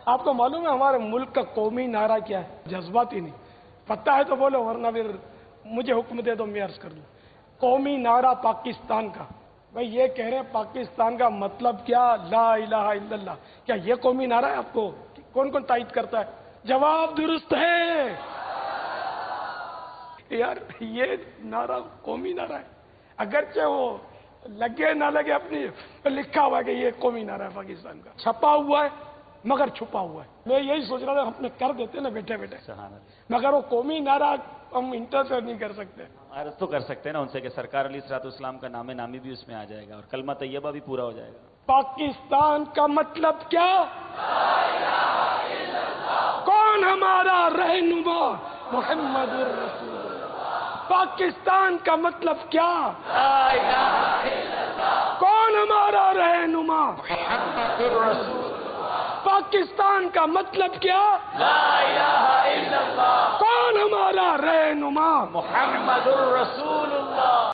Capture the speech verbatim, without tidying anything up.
آپ کو معلوم ہے ہمارے ملک کا قومی نعرہ کیا ہے؟ جذباتی نہیں، پتہ ہے تو بولو ورنہ پھر مجھے حکم دے دو میں عرض کر دوں۔ قومی نعرہ پاکستان کا، بھائی یہ کہہ رہے ہیں پاکستان کا مطلب کیا؟ لا الہ الا اللہ۔ کیا یہ قومی نعرہ ہے؟ آپ کو کون کون تائید کرتا ہے؟ جواب درست ہے یار، یہ نعرہ قومی نعرہ ہے، اگرچہ وہ لگے نہ لگے اپنی لکھا ہوا ہے کہ یہ قومی نعرہ ہے پاکستان کا، چھپا ہوا ہے مگر چھپا ہوا ہے۔ میں یہی سوچ رہا تھا ہم نے کر دیتے نا بیٹھے بیٹھے، مگر وہ قومی نعرہ ہم انٹر نہیں کر سکتے۔ عرض تو کر سکتے ہیں نا ان سے کہ سرکار علیہ الصلوۃ والسلام کا نام نامی بھی اس میں آ جائے گا اور کلمہ طیبہ بھی پورا ہو جائے گا۔ پاکستان کا مطلب کیا؟ کون ہمارا رہنما؟ محمد الرسول اللہ۔ پاکستان کا مطلب کیا؟ کون ہمارا رہنما؟ محمد الرسول اللہ۔ پاکستان کا مطلب کیا؟ لا الہ الا اللہ۔ کون ہمارا رہنما؟ محمد الرسول اللہ۔